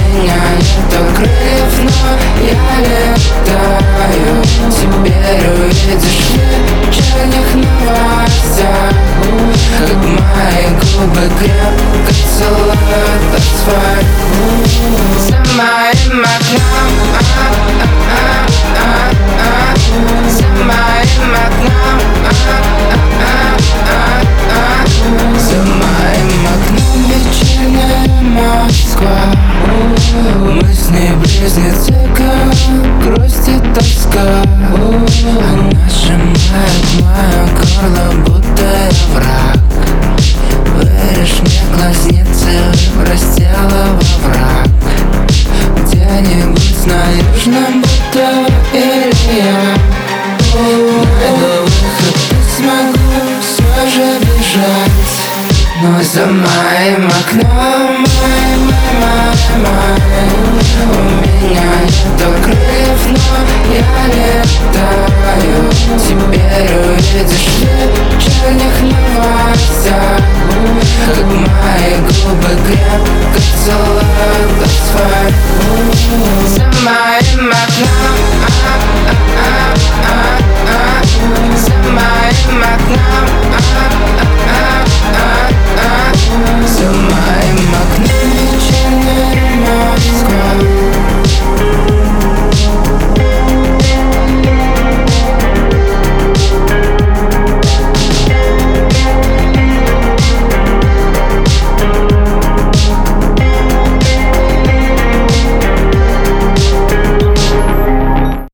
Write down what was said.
меня нету крыльев, но я летаю. Теперь увидишь в вечерних новостях, как мои губы крепко целуют асфальт. За моим окном, за моим окном, за моим окном вечерняя Москва. Мы с ней близнецы, как грусть и тоска. Она сжимает мое горло, будто я враг. Вырежь мне глазницы, выбрось тело во враг. Где-нибудь на южном Бутово или я найду выход и смогу все же бежать. Но за моим окном,